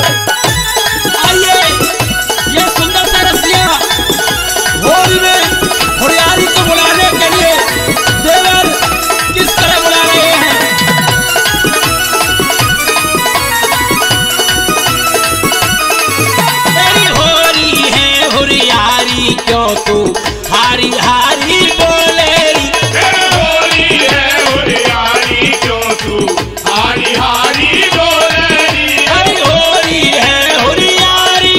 आइए ये सुंदर सा रसिया होली में होरियारी को बुलाने के लिए देवर किस तरह बुला रहे हैं। तेरी होली है होरियारी क्यों तू हारी हारी बोले री। होली है होरियारी क्यों तू हारी हारी बोले री। अरे होली है होरियारी।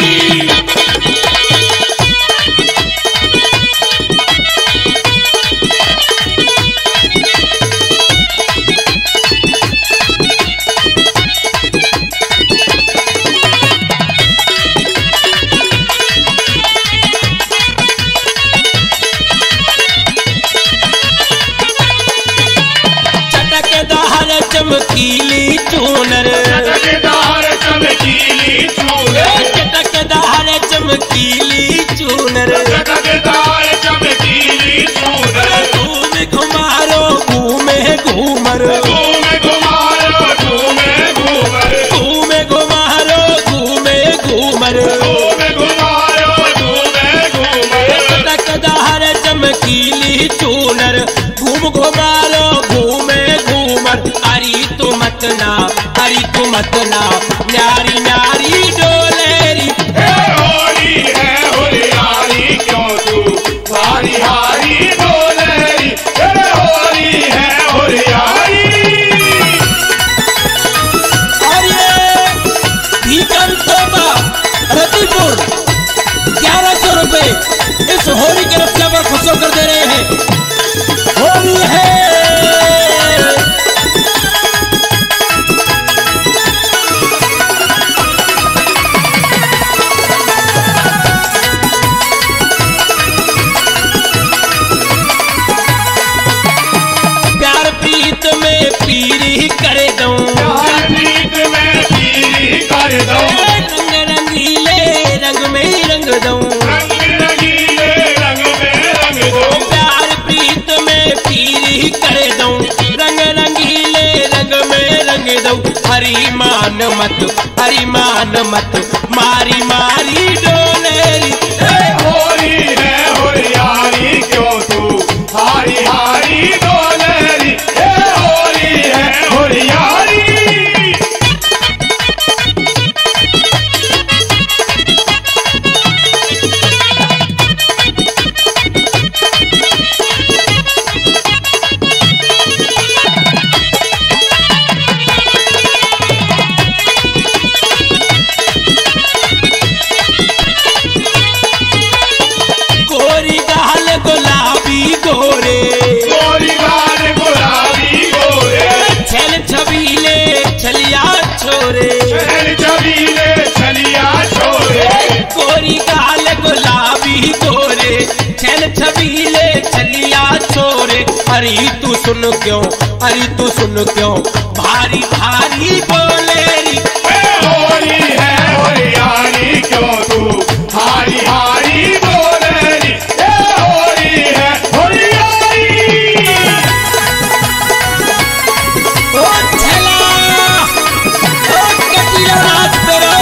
चटकदार चमकीली चूनर चटकदार चमकीली चूनर। चटकदार चमकीली चूनर चटकदार चमकीली चूनर। घूमे घुमारो घूमे घूमर घूमे घुमारो घूमे घूमर। घूमे घुमारो घूमे घूमर घूमे घुमारो घूमे घूमर। चटकदार चमकीली चूनर घूम घुमारो घूमे घूमर। अरी तू मत ना न्यारी न्यारी डोलेरी। होली है होरियारी क्यों तू हारी हारी बोले री। होली है होरियारी। और ये भीकन तोबा रतीपुर 1100 रुपए इस होली के रक्षा पर खुश होकर दे रहे हैं। होली है प्यार प्रीत में पीरी करे दूं। प्यार प्रीत में पीरी कर दो। रंग रंगीले रंग में रंग दूं। रंग रंगीले रंग में रंग दो। प्यार प्रीत में पीरी करे दूं। रंग रंगीले रंग में रंग दूं। हरी मान मत मारी मारी डोलेरी। होली है होरियारी क्यों तू हारी हारी बोले री। होली है होरियारी। गोरी गाल गुलाबी गोरे गोरी गाल गुलाबी गोरे। छल छबीले छलिया छोरे। शहर छबीले छलिया छोरे। गोरी गाल गुलाबी गोरे छल छबीले छलिया छोरे। अरे तू सुन क्यों भारी भारी बोलेरी। होली है होरियारी क्यों तू हारी हारी बोले री। होली है होरियारी। ओ छला ओ कटिया रात तेरा।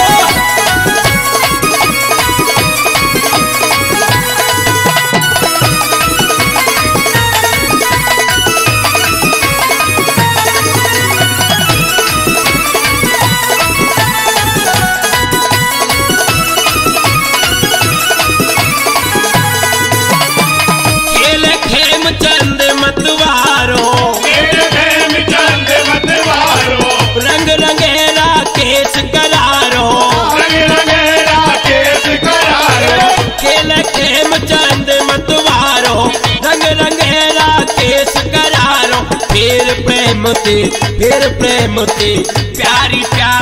खेल खेम चंद मतवारो मेरे प्रेम चंद मतवारो। रंग रंगेरा केस करारो। रंग रंगेरा केस करारो। खेल खेम चंद मतवारो रंग रंगेरा केस करारो। फिर प्रेम ते प्यारी प्यारी